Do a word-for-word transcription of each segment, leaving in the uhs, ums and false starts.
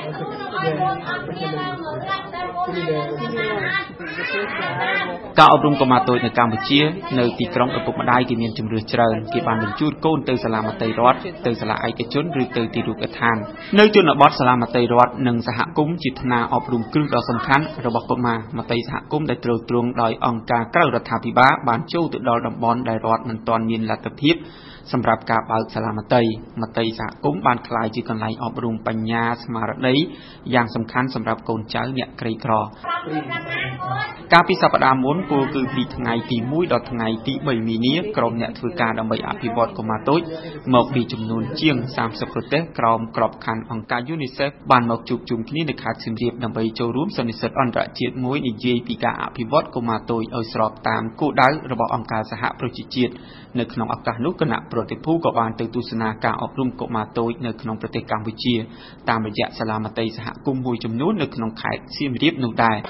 ការអប់រំកុមារតូចនៅកម្ពុជានៅទីក្រុងឪពុកម្ដាយគេមានជំរឿសច្រើនគេបានបញ្ជូនកូនទៅសាលាមត្តេយ្យរដ្ឋទៅសាលាឯកជនឬទៅទីរូបដ្ឋាននៅជនបទសាលាមត្តេយ្យរដ្ឋនិងសហគមន៍ជាថ្នាលអប់រំគ្រឹះដ៏សំខាន់របស់កុមារមត្តេយ្យសហគមន៍ដែលត្រូវទ្រង់ដោយអង្គការក្រៅរដ្ឋាភិបាលបានចូលទៅដល់តំបន់ដែលរដ្ឋមិនទាន់មានលទ្ធភាពសម្រាប់ការបើកសាលាមត្តេយ្យមត្តេយ្យសហគមន៍បានក្លាយជាកន្លែងអប់រំបញ្ញាស្មារតីយ៉ាងសំខាន់សម្រាប់កូនចៅអ្នកក្រីក្រកាលពីសប្តាហ៍មុនគោលគឺពីថ្ងៃទីមួយដល់ថ្ងៃទីបីមីនាក្រុមអ្នកធ្វើការដើម្បីអភិវឌ្ឍកុមារតូចមកពីចំនួនជាងសាមសិបប្រទេសក្រោមក្របខ័ណ្ឌអង្គការ UNICEF បានមកជួបជុំគ្នានៅខេត្តសៀមរាបដើម្បីចូលរួមសន្និសីទអន្តរជាតិមួយនិយាយពីការអភិវឌ្ឍកុមារតូចឲ្យស្របតាមគោលដៅរបស់អង្គការសហប្រជាជាតិនៅក្នុងឱកាសនោះគណៈប្រតិភូក៏បានទៅទស្សនាការអប់រំកុមារតូចនៅក្នុងប្រទេសកម្ពុជាតាមរយៈសាលាមត្តេយ្យសហគមន៍មួយចំនួននៅក្នុងខេត្តសៀមរាបនោះដែរ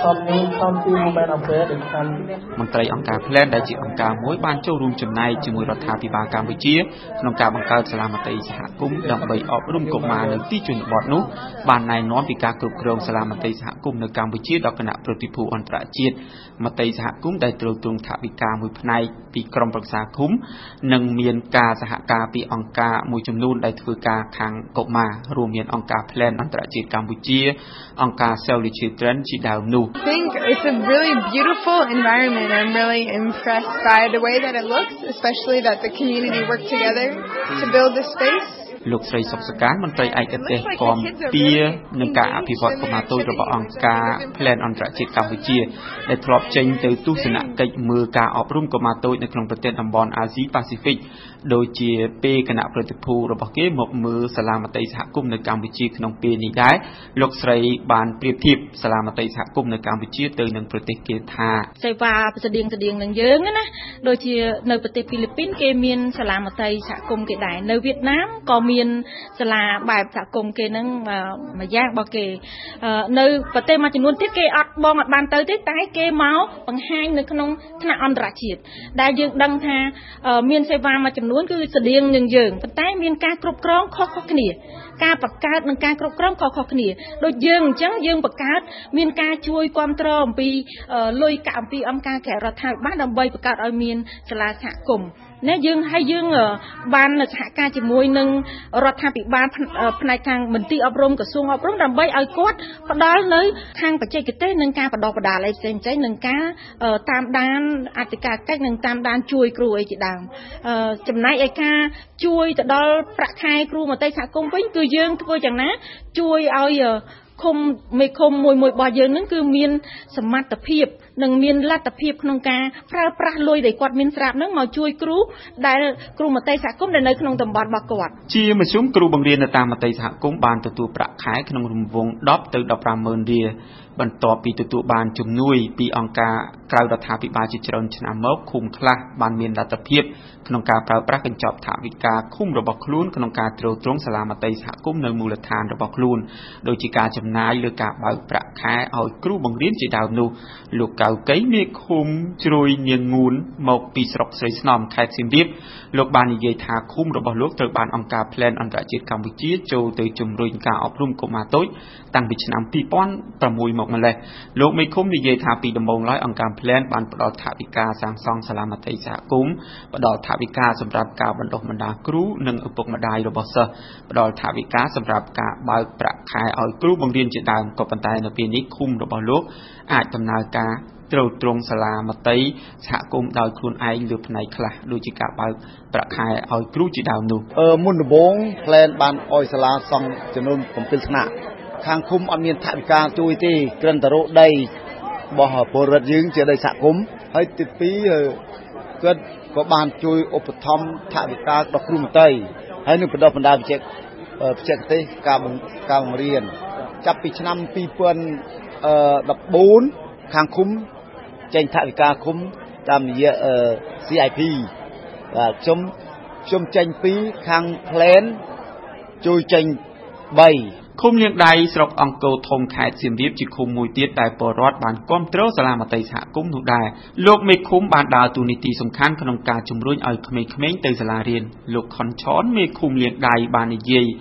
មន្ត្រីអង្គការ Plan ដែលជាអង្គការមួយបានចូលរួមចំណែកជាមួយរដ្ឋាភិបាលកម្ពុជាក្នុងការបង្កើតសាលាមត្តេយ្យសហគមន៍ដើម្បីអប់រំកុមារនៅទីជនបទនោះបានណែនាំពីការគ្រប់គ្រងសាលាមត្តេយ្យសហគមន៍នៅកម្ពុជាដល់គណៈប្រតិភូអន្តរជាតិមត្តេយ្យសហគមន៍ដែលត្រូវទ្រង់ថវិកាមួយផ្នែកពីក្រុមប្រឹក្សាឃុំនិងមានការសហការពីអង្គការមួយចំនួនដែលធ្វើការខាងកុមាររួមមានអង្គការ Plan អន្តរជាតិកម្ពុជាអង្គការ Save the Children ជាដើមនោះ I think it's a really beautiful environment. I'm really impressed by the way that it looks, especially that the community worked together to build this space. លោកស្រីសុកសកានមន្ត្រីឯកទេសគាំពារនឹងការអភិវឌ្ឍកុមារតូចរបស់អង្គការ Plan អន្តរជាតិកម្ពុជាដែលធ្លាប់ចេញទៅទស្សនកិច្ចមើលការអប់រំកុមារតូចនៅក្នុងប្រទេសតំបន់អាស៊ីប៉ាស៊ីហ្វិកដូចជាពេលគណៈប្រតិភូរបស់គេមកមើលសាលាមត្តេយ្យសហគមន៍នៅកម្ពុជាក្នុងពេលនេះដែរលោកស្រីបានប្រៀបធៀបសាលាមត្តេយ្យសហគមន៍នៅកម្ពុជាទៅនឹងប្រទេសគេថាសេវាស្តៀងស្តៀងនឹងយើងណាដូចជានៅប្រទេសហ្វីលីពីនគេមានសាលាមត្តេយ្យសហគមន៍គេដែរនៅវៀតណាមក៏មានសាលាបែបសហគមន៍គេនឹងមួយយ៉ាងរបស់គេនៅប្រទេសមួយចំនួនទៀតគេអត់បងអត់បានទៅទេតែគេមកបង្ហាញនៅក្នុងថ្នាក់អន្តរជាតិដែលយើងដឹងថាមានសេវាមួយចំនួនគឺស្តៀងនឹងយើងប៉ុន្តែមានការគ្រប់គ្រងខុសៗគ្នាការបង្កើតនិងការគ្រប់គ្រងខុសៗគ្នាដូចយើងអញ្ចឹងយើងបង្កើតមានការជួយគ្រប់គ្រងអំពីលុយកាក់អំពីអង្គការក្រៅរដ្ឋាភិបាលដើម្បីបង្កើតឲ្យមានសាលាសហគមន៍ណាយើងហើយយើងបានសហការជាមួយនឹងរដ្ឋាភិបាលផ្នែកខាងមន្ទីរអប់រំក្រសួងអប់រំដើម្បីឲ្យគាត់ផ្ដល់នៅខាងបច្ចេកទេសនិងការបណ្ដុះបណ្ដាលអីផ្សេងផ្សេងនិងការតាមដានអធិការកិច្ចនិងតាមដានជួយគ្រូអីជាដើមចំណែកឯការជួយទៅដល់ប្រាក់ខែគ្រូមត្តេយ្យសហគមន៍វិញគឺយើងធ្វើយ៉ាងណាជួយឲ្យឃុំមេឃុំមួយមួយរបស់យើងនឹងគឺមានសមត្ថភាពនិងមានលទ្ធភាពក្នុងការប្រើប្រាស់លុយដែលគាត់មានស្រាប់នឹងមកជួយគ្រូដែលគ្រូមត្តេយ្យសហគមន៍ដែលនៅក្នុងតំបន់របស់គាត់ជាមធ្យមគ្រូបង្រៀននៅតាមមត្តេយ្យសហគមន៍បានទទួលប្រាក់ខែក្នុងរង្វង់ដប់ទៅដប់ប្រាំម៉ឺនរៀលបន្ទាប់ពីទទួលបានជំនួយពីអង្គការក្រៅរដ្ឋាភិបាលជាច្រើនឆ្នាំមកឃុំខ្លះបានមានលទ្ធភាពក្នុងការប្រើប្រាស់កញ្ចប់ថវិកាឃុំរបស់ខ្លួនក្នុងការទ្រទ្រង់សាលាមត្តេយ្យសហគមន៍នៅមូលដ្ឋានរបស់ខ្លួនដូចជាការចំណាយលើការបើកប្រាក់ខែឲ្យគ្រូបង្រៀនជាដើមនោះលោកកៅកៃមេឃុំជ្រួយនាងងួនមកពីស្រុកស្រីស្នំខេត្តសៀមរាបលោកបាននិយាយថាឃុំរបស់លោកត្រូវបានអង្គការ Plan អន្តរជាតិកម្ពុជាចូលទៅជំរុញការអប់រំកុមារតូចតាំងពីឆ្នាំពីរពាន់ប្រាំមួយមកម្លេះលោកមេឃុំនិយាយថាពីដំបូងឡើយអង្គការ Plan បានផ្ដល់ថវិកាសាងសង់សាលាមត្តេយ្យសហគមន៍ផ្ដល់ថវិកាសម្រាប់ការបណ្ដុះបណ្ដាលគ្រូនិងឪពុកម្ដាយរបស់សិស្សផ្ដល់ថវិកាសម្រាប់ការបើកប្រាក់ខែឲ្យគ្រូបង្រៀនជាដើមក៏ប៉ុន្តែនៅពេលនេះឃុំរបស់លោកអាចដំណើរការត្រូវទ្រង់សាលាមត្តេយ្យសហគមន៍ដោយខ្លួនឯងលើផ្នែកខ្លះដូចជាការបើកប្រាក់ខែឲ្យគ្រូជាដើមនោះអឺមុនដំបូង Plan បានឲ្យសាលាសង់ចំនួន7ថ្នាក់ខាងឃុំអត់មានថវិកាជួយទេគ្រាន់តែរកដីរបស់ពលរដ្ឋយើងជាដីសហគមន៍ហើយទីពីរគាត់ក៏បានជួយឧបត្ថម្ភថវិកាដល់គ្រូមត្តេយ្យហើយនឹងបណ្ដុះបណ្ដាលបច្ចេកបច្ចេកទេសការការបង្រៀនចាប់ពីឆ្នាំពីរពាន់ដប់បួនខាងឃុំចេញថវិកាឃុំតាមរយៈ C I P បាទខ្ញុំខ្ញុំចេញពីខាង Plan ជួយចេញបីឃុំលៀងដៃស្រុកអង្គរធំខេត្តសៀមរាបជាឃុំមួយទៀតដែលពលរដ្ឋបានគាំទ្រសាលាមត្តេយ្យសហគមន៍នោះដែរលោកមេឃុំបានដើរតួនាទីសំខាន់ក្នុងការជំរុញឲ្យក្មេងៗទៅសាលារៀនលោកខុនឆនមេឃុំលៀងដៃបាននិយាយ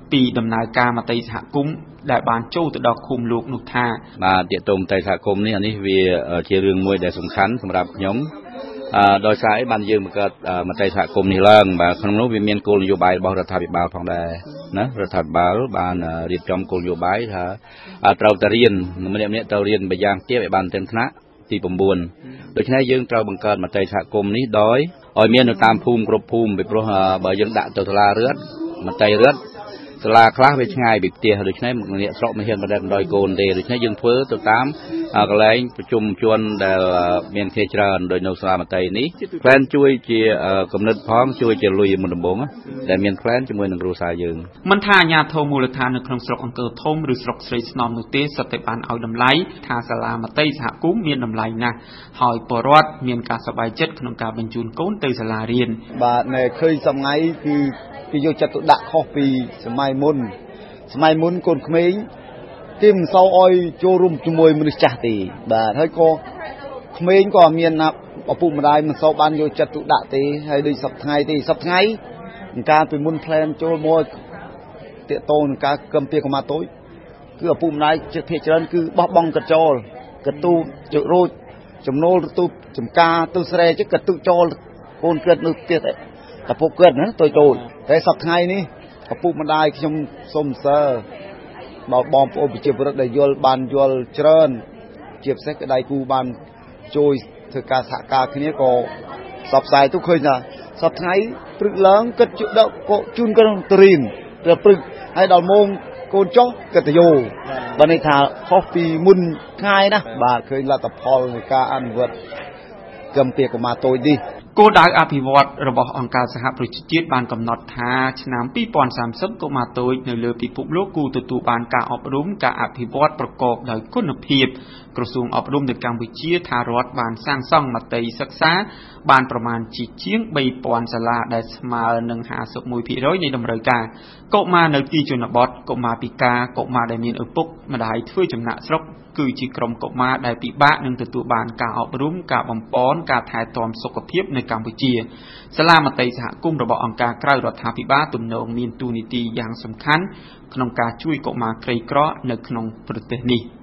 ពីដំណើរការមតិសហគមន៍ដែលបានចូលទៅដល់ឃុំលោកនោះថាបាទទាក់ទងមតិសហគមន៍នេះអានេះវាជារឿងមួយដែលសំខាន់សម្រាប់ខ្ញុំអឺដោយសារអីបានយើងបង្កើតមតិសហគមន៍នេះឡើងបាទក្នុងនោះវាមានគោលនយោបាយរបស់រដ្ឋាភិបាលផងដែរណារដ្ឋាភិបាលបានរៀបចំគោលនយោបាយថាត្រូវតែរៀនម្នាក់ម្នាក់ត្រូវរៀនម្យ៉ាងទៀតឲ្យបានត្រឹមថ្នាក់ទី9ដូច្នេះយើងត្រូវបង្កើតមតិសហគមន៍នេះដោយឲ្យមាននៅតាមភូមិគ្រប់ភូមិពីព្រោះបើយើងដាក់ទៅសាលារដ្ឋមតិរដ្ឋសាលាខ្លះវាឆ្ងាយពីផ្ទះដូច្នេះអ្នកស្រុកមិនហ៊ានបដិបដោយកូនទេដូច្នេះយើងធ្វើទៅតាមកន្លែងប្រជុំជនដែលមានគ្នាច្រើនដោយនៅសាលាមត្តេយ្យនេះផ្លែនជួយជាគំនិតផងជួយជាលុយមុនដំបូងដែលមានផ្លែនជាមួយនឹងគ្រួសារយើងមិនថាអាជ្ញាធរមូលដ្ឋាននៅក្នុងស្រុកអង្គរធំឬស្រុកស្រីស្នំនោះទេសុទ្ធតែបានឲ្យតម្លៃថាសាលាមត្តេយ្យសហគមន៍មានតម្លៃណាស់ហើយពលរដ្ឋមានការសប្បាយចិត្តក្នុងការបញ្ជូនកូនទៅសាលារៀនបាទនៅឃើញសម័យគឺគេយកចិត្តទុកដាក់ខុសពីសម័យមុនសម័យមុនកូនក្មេងគេមិនសូវឲ្យចូលរួមជាមួយមនុស្សចាស់ទេបាទហើយក៏ក្មេងក៏មានឪពុកម្ដាយមិនសូវបានយកចិត្តទុកដាក់ទេហើយដូចសប្តាហ៍ថ្ងៃទេសប្តាហ៍ថ្ងៃការពីមុនផ្លែនចូលមកតាកតងនឹងការកំពីកម្មាតូចគឺឪពុកម្ដាយជាភាគច្រើនគឺបោះបង់កញ្ចោលកទូជរោចចំណូលទូចំការទូស្រែជិះកទូចោលកូនកើតនៅទៀតតែពុកកើតណាតូចតូចតែសប្តាហ៍ថ្ងៃនេះឪពុកម្ដាយខ្ញុំសូមសើដល់បងប្អូនប្រជាពលរដ្ឋដែលយល់បានយល់ច្រើនជាពិសេសក្តីគូបានជួយធ្វើការសហការគ្នាក៏សបផ្សាយទៅឃើញថាសប្តាហ៍ថ្ងៃព្រឹកឡើងគិតដាក់ក៏ជូនកូនទៅរៀនទៅព្រឹកហើយដល់ម៉ោងកូនចុះគិតទៅយោបើនេះថាខុសពីមុនថ្ងៃណាបាទឃើញលទ្ធផលនៃការអនុវត្តកំពីកម្មាតូចនេះគោលដៅអភិវឌ្ឍរបស់អង្គការសហប្រជាជាតិបានកំណត់ថាឆ្នាំពីរពាន់សាមសិបកុមារតូចនៅលើពិភពលោកគួរទទួលបានការអប់រំការអភិវឌ្ឍប្រកបដោយគុណភាពក្រសួងអប់រំនៅកម្ពុជាថារដ្ឋបានសាងសង់មត្តេយ្យសិក្សាបានប្រមាណជាជាងបីពាន់សាលាដែលស្មើនឹងห้าสิบเอ็ดភាគរយនៃតម្រូវការកុមារនៅទីជនបទកុមារពិការកុមារដែលមានឪពុកម្ដាយធ្វើចំណាក់ស្រុកគឺជាក្រុមកុមារដែលពិបាកនឹងទទួលបានការអប់រំការបំពន់ការថែទាំសុខភាពនៅកម្ពុជាសាលាមត្តេយ្យសហគមន៍របស់អង្គការក្រៅរដ្ឋាភិបាលទំនងមានតួនាទីយ៉ាងសំខាន់ក្នុងការជួយកុមារក្រីក្រនៅក្នុងប្រទេសនេះ